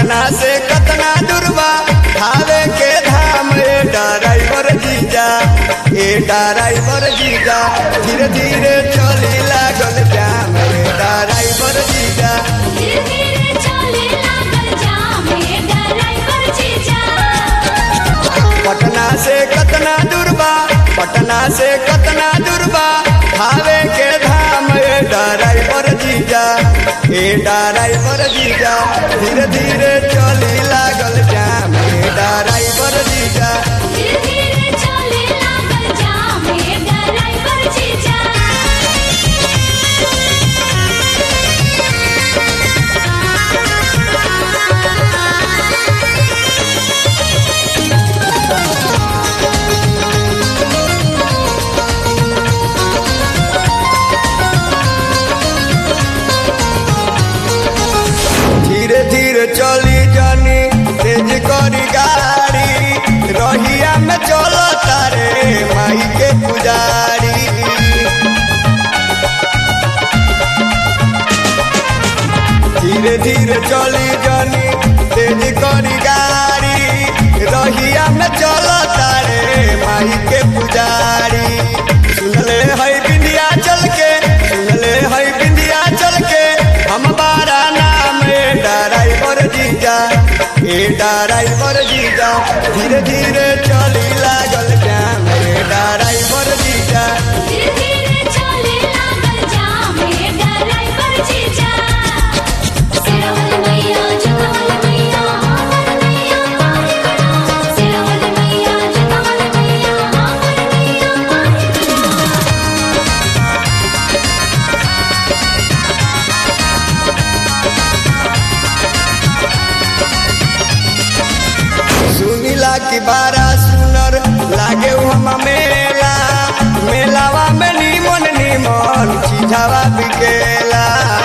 पटना से कतना दूरबा खावे के धाम ए ड्राइवर जीजा धीरे धीरे चली लागल जाम ए ड्राइवर जीजा धीरे धीरे चले लागल जाम ए ड्राइवर जीजा। पटना से कतना दूरबा खावे के धाम ए ड्राइवर जीजा धीरे धीरे चली लागल जाम ए ड्राइवर जीजा धीरे धीरे चले लागल जाम ए ड्राइवर जीजा। धीरे धीरे चली जानी तेज करी गाड़ी रहिया में चलो तारे माई के पुजारी धीरे धीरे चली जानी तेज करी गाड़ी रहिया में चलो तारे माई के पुजारी सुनले है विंध्याचल के हम बारा नाम ड्राइवर जीजा धीरे धीरे चली लागल जाम ड्राइवर जीजा धीरे धीरे चले लागल जाम ए ड्राइवर जीजा। सिरवल मैया जगवल मैया हमर मैया पानी बना सिरवल मैया जगवल मैया हमर मैया पानी बना। सुनीला की बारा सुनर लागे हम मेलावा में नीमन चीजावा बिकेला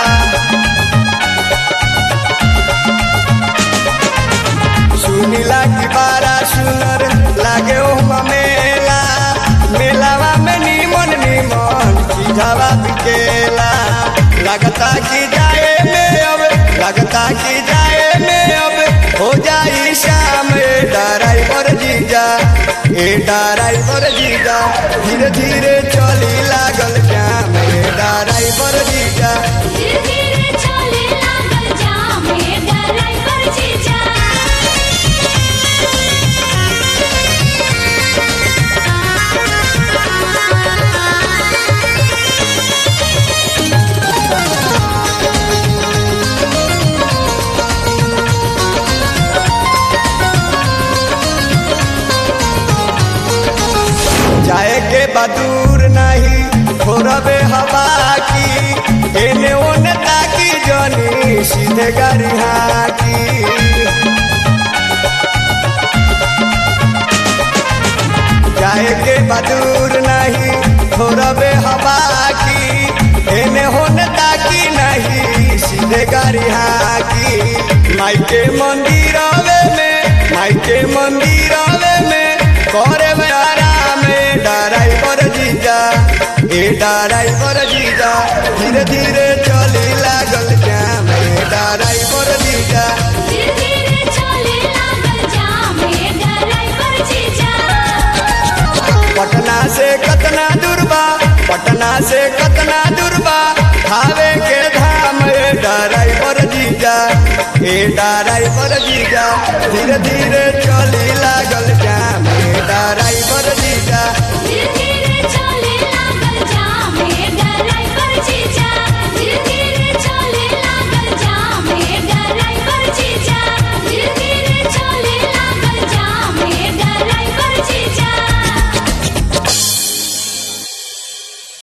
सुनीला की बारा सुनर लागे हम मेलावा में नीमन चीजावा बिकेला लगता कि जाए में अब हो जाई शाम ड्राइवर जीजा धीरे धीरे चली लागल जाम ड्राइवर जीजा धीरे धीरे चले लागल जाम ए ड्राइवर जीजा। जाए के बदूर नहीं थोड़बे हवा की एने ओने ताकी जनी सीधे गाड़ी हाकी जाए के बदूर नहीं थोड़बे हवा की एने ओने ताकी नहीं सीधे गाड़ी हाकी माई के मंदिरवे में करे में आराम ड्राइवर जीजा धीरे धीरे चली लागल जाम ड्राइवर जीजा धीरे धीरे चले लागल जाम ए ड्राइवर जीजा। पटना से कतना दूरबा खावे के धाम ड्राइवर जीजा धीरे धीरे चली लागल जाम ड्राइवर जीजा धीरे